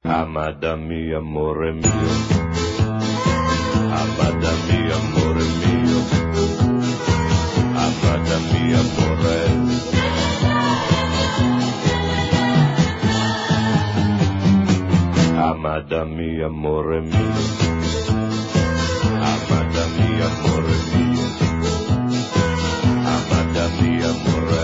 Amada mia, amore mio, amada mia, amore mio, amada mia, amore. Amada mia, amore mio, amada mia, amore mio, amada mia, amore.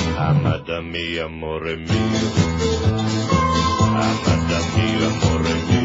Amada mia, amore mio, amada mia, amore mio.